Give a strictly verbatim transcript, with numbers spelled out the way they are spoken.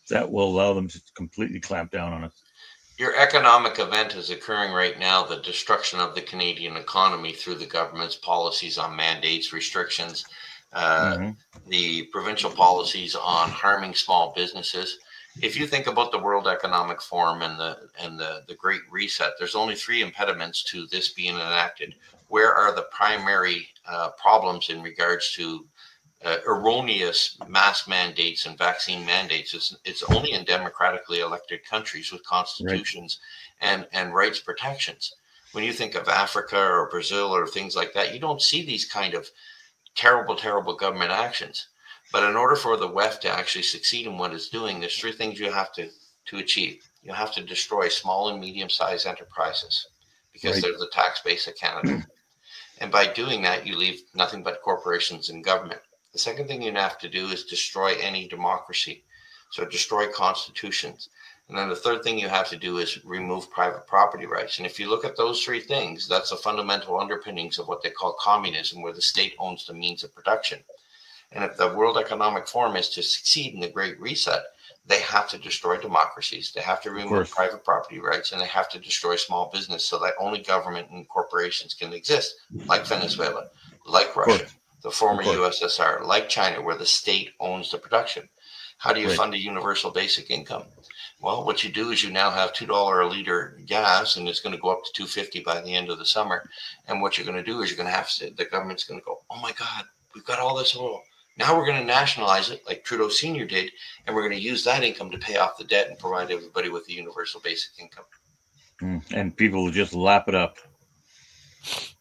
that will allow them to completely clamp down on it. Your economic event is occurring right now, the destruction of the Canadian economy through the government's policies on mandates, restrictions, uh, mm-hmm. the provincial policies on harming small businesses. If you think about the World Economic Forum and the and the, the Great Reset, there's only three impediments to this being enacted. Where are the primary uh, problems in regards to uh, erroneous mask mandates and vaccine mandates? It's, it's only in democratically elected countries with constitutions right. and, and rights protections. When you think of Africa or Brazil or things like that, you don't see these kind of terrible, terrible government actions. But in order for the W E F to actually succeed in what it's doing, there's three things you have to, to achieve. You have to destroy small and medium-sized enterprises because right. they're the tax base of Canada. And by doing that, you leave nothing but corporations and government. The second thing you have to do is destroy any democracy. So destroy constitutions. And then the third thing you have to do is remove private property rights. And if you look at those three things, that's the fundamental underpinnings of what they call communism, where the state owns the means of production. And if the World Economic Forum is to succeed in the Great Reset, they have to destroy democracies. They have to remove private property rights, and they have to destroy small business so that only government and corporations can exist, like Venezuela, like Russia, the former U S S R, like China, where the state owns the production. How do you right. fund a universal basic income? Well, what you do is you now have two dollars a liter gas, and it's going to go up to two dollars and fifty cents by the end of the summer. And what you're going to do is you're going to have to, the government's going to go, oh my God, we've got all this oil. Now we're going to nationalize it like Trudeau Senior did, and we're going to use that income to pay off the debt and provide everybody with a universal basic income. Mm, and people will just lap it up.